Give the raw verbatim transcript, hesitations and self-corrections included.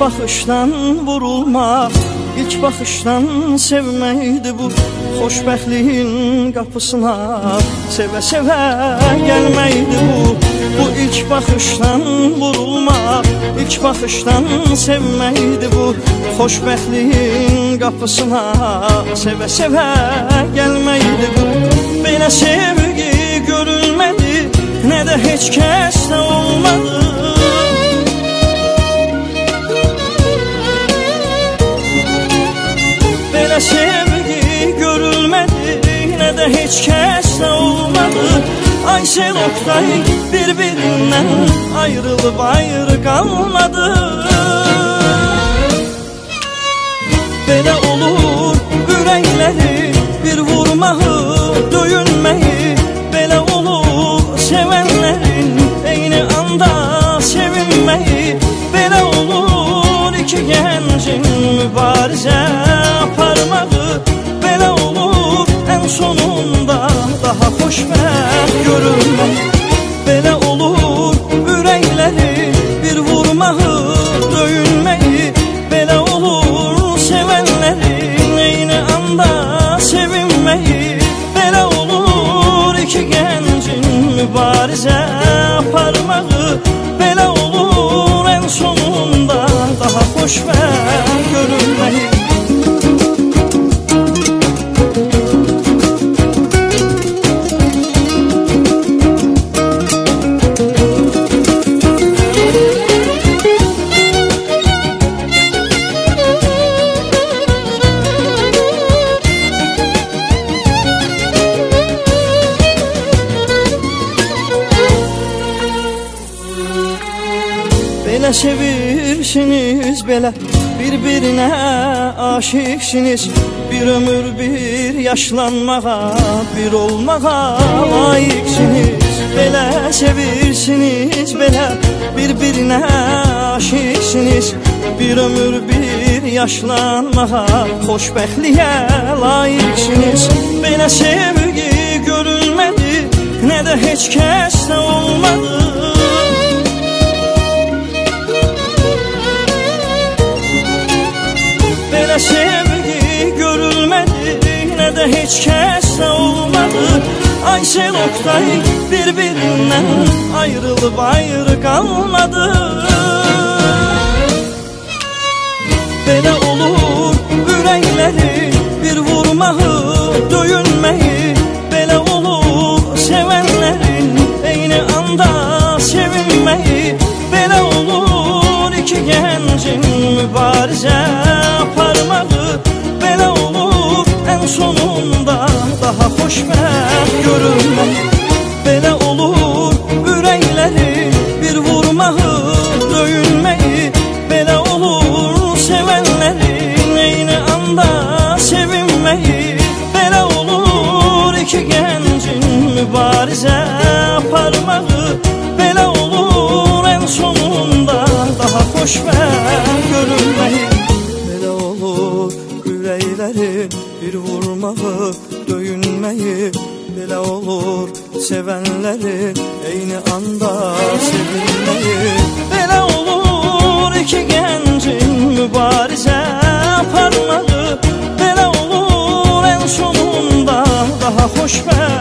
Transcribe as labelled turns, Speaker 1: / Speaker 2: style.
Speaker 1: baxışdan vurulmaq, ilk baxışdan sevməkdir bu. Xoşbəxtliyin qapısına sevə-sevə gəlməkdir bu. Bu ilk baxışdan vurulmaq, ilk baxışdan sevməkdir bu. Xoşbəxtliyin qapısına sevə-sevə gəlməkdir bu. Belə sevgi görülmədi, nə də heç kəsdə olmadı. Belə sevgi görülmədi, nə də heç kəsdə olmadı. Aysel Oktay bir-birindən ayrılıb ayrı qalmadı. Belə olur ürəkləri bir vurmağı, döyünməyi. Belə olur sevənlərin eyni anda sevinməyi. Belə olur iki gəncin mübarizə aparmağı. Belə olur ən sonunda daha xoşbəxt görünmək. Belə olur ürəkləri bir vurmağı, döyünməyi. Belə olur sevənlərin eyni anda sevinməyi. Belə olur iki gəncin mübarizə aparmağı. Belə olur ən sonunda daha xoşbəxt görünməyi. Belə sevirsiniz, belə bir-birinə aşiqsiniz. Bir ömür bir yaşlanmağa, bir olmağa layiqsiniz. Belə sevirsiniz, belə bir-birinə aşiqsiniz. Bir ömür bir yaşlanmağa, xoşbəxtliyə layiqsiniz. Belə sevgi görülmədi, nə də heç kəsdə olmadı. Belə sevgi görülmədi, nə də heç kəsdə olmadı. Aysel Oktay bir-birindən ayrılıb ayrı qalmadı. Belə olur ürəkləri bir vurmağı, döyünməyi. Belə olur sevənlərin eyni anda sevinməyi. Belə olur iki gəncin mübarizə aparmağı. Belə olur ən sonunda daha xoşbəxt görünmək. Belə olur ürəkləri bir vurmağı, döyünməyi. Belə olur sevənlərin eyni anda sevinməyi. Belə olur iki gəncin mübarizə aparmağı. Belə olur ən sonunda daha xoşbəxt görünməyi. Belə olur ürəklərin bir vurmağı, döyünməyi. Belə olur sevənlərin eyni anda sevinməyi. Belə olur iki gəncin mübarizə aparmağı. Belə olur ən sonunda daha xoşbəxt